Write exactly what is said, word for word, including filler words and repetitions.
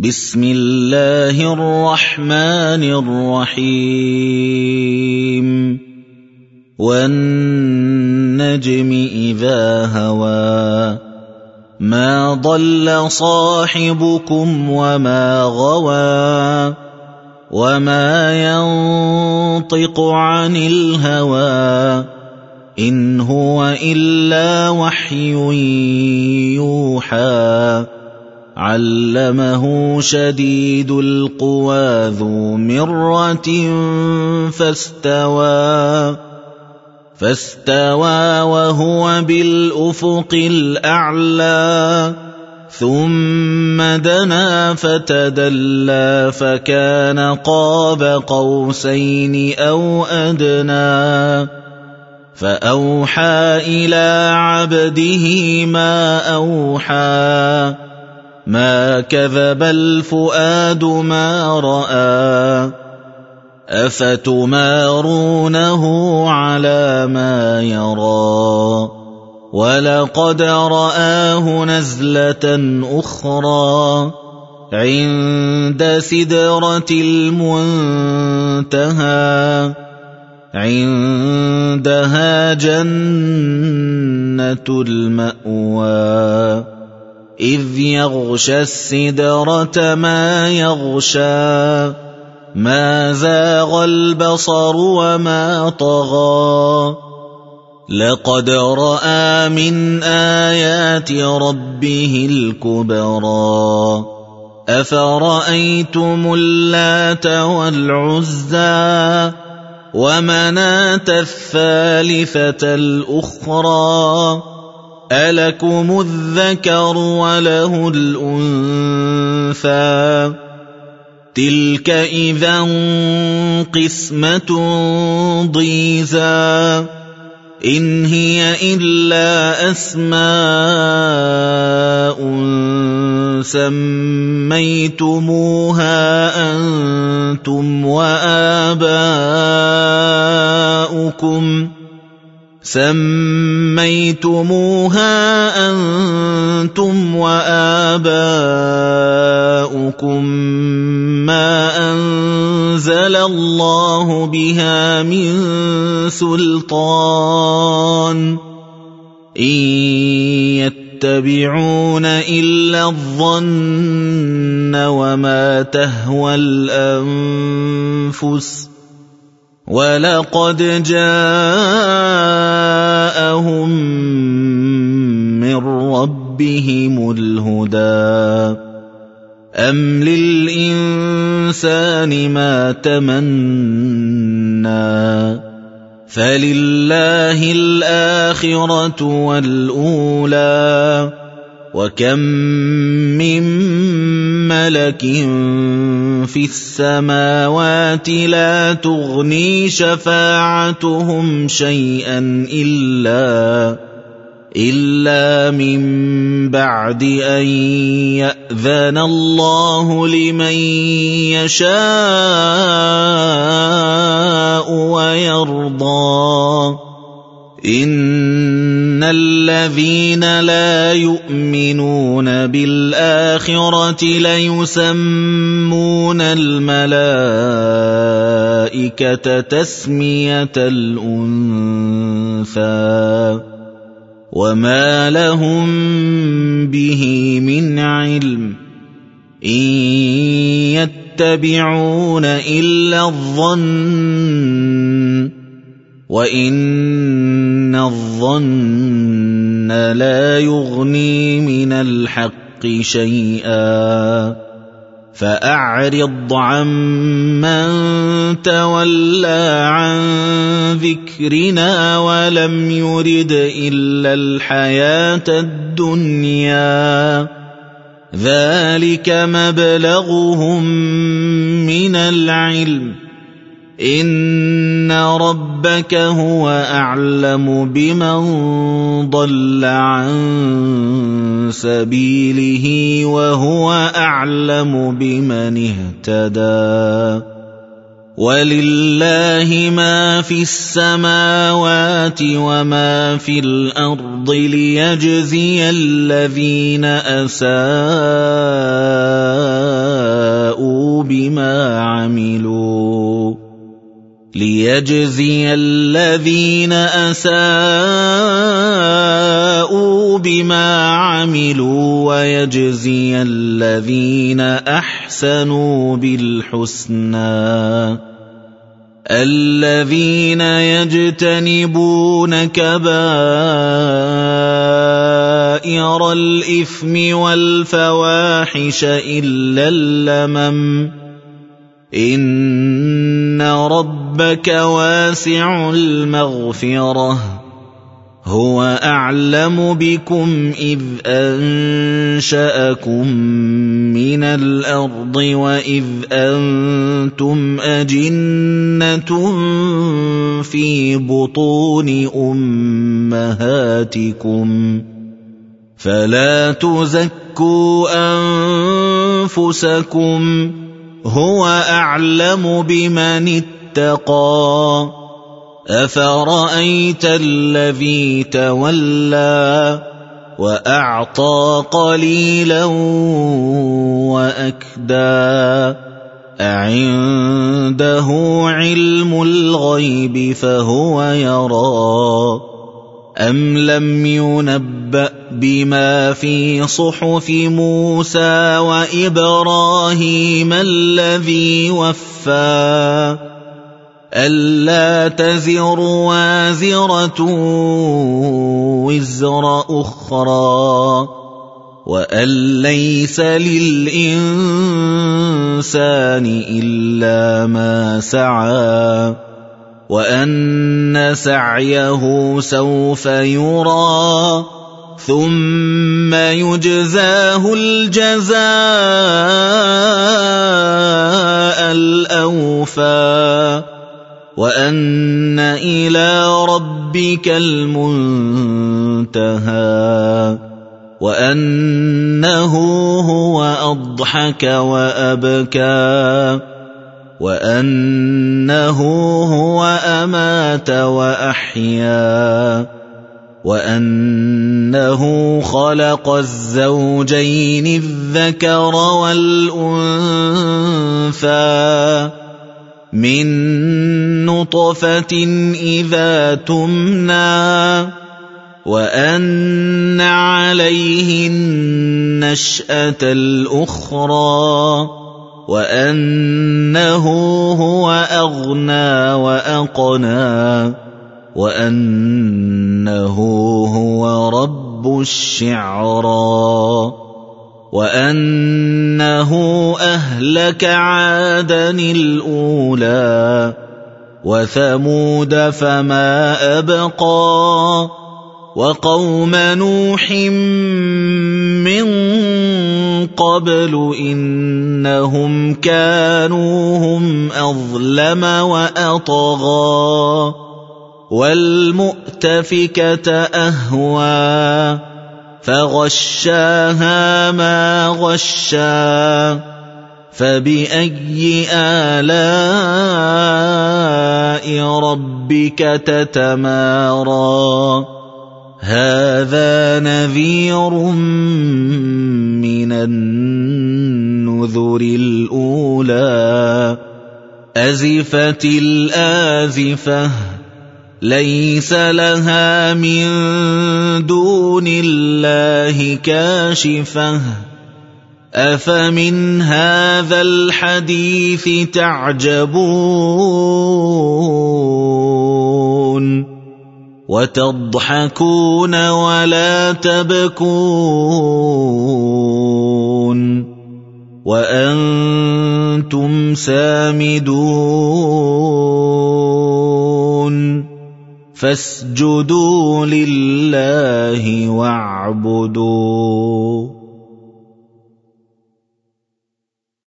بسم الله الرحمن الرحيم والنجم إذا هوى ما ضل صاحبكم وما غوى وما ينطق عن الهوى إن هو إلا وحي يوحى علمه شديد القوى ذو مرة فاستوى فاستوى وهو بالأفق الأعلى ثم دنا فتدلى فكان قاب قوسين أو أدنى فأوحى إلى عبده ما أوحى ما كذب الفؤاد ما رأى أفتمارونه على ما يرى ولقد رآه نزلة أخرى عند سدرة المنتهى عندها جنة المأوى إذ يغشى السدرة ما يغشى ما زاغ البصر وما طغى لقد رأى من آيات ربه الكبرى أفرأيتم اللات والعزى ومناة الثالثة الأخرى ألكم الذكر وله الأنثى تلك إذا قسمة ضيزى إن هي إلا أسماء سميتموها أنتم وآباؤكم سميتموها أنتم وآباؤكم ما أنزل الله بها من سلطان إن يتبعون إلا الظن وما تهوى الأنفس ولقد جاءهم من ربهم الهدى أم للإنسان ما تمنى فلله الآخرة والأولى وكم من ملك في السماوات لا تغني شفاعتهم شيئا إلا إلا من بعد أن يأذن الله لمن يشاء ويرضى إن الذين لا يؤمنون بالآخرة ليسمون الملائكة تسمية الأنثى وما لهم به من علم إن يتبعون إلا الظن وإن الظن لا يغني من الحق شيئا فأعرض عمن تولى عن ذكرنا ولم يرد إلا الحياة الدنيا ذلك مبلغهم من العلم إن ربك هو أعلم بمن ضل عن سبيله وهو أعلم بمن اهتدى ولله ما في السماوات وما في الأرض ليجزي الذين أساءوا أساءوا بما عملوا ليجزي الذين أساءوا بما عملوا ويجزي الذين أحسنوا بالحسنى الذين يجتنبون كبائر الإثم والفواحش إلا اللمم إن ربك واسع المغفرة هو أعلم بكم إذ أنشأكم من الأرض وإذ أنتم أجنة في بطون أمهاتكم فلا تزكوا أنفسكم هو أعلم بمن اتقى أفرأيت الذي تولى وأعطى قليلا وأكدى أعنده علم الغيب فهو يرى أم لم ينبأ بما في صحف موسى وإبراهيم الذي وفى ألا تزر وازرة وزر أخرى وأن ليس للإنسان إلا ما سعى وأن سعيه سوف يرى ثم يجزاه الجزاء الأوفى وأن إلى ربك المنتهى وأنه هو أضحك وأبكى وأنه هو أمات وأحيا وأنه خلق الزوجين الذكر والأنثى من نطفة إذا تمنى وأن عليه النشأة الأخرى وأنه هو أغنى وأقنى وأنه هو رب الشعرى وأنه أهلك عادًا الأولى وثمود فما أبقى وقوم نوح من قبل إنهم كانوا هم أظلم وأطغى والمؤتفكة أهوى فغشاها ما غشى فبأي آلاء ربك تتمارى هذا نذير من النذر الأولى أزفت الآزفة ليس لها من دون الله كاشفة أفمن هذا الحديث تعجبون وتضحكون ولا تبكون وأنتم سامدون فاسجدوا لله واعبدوا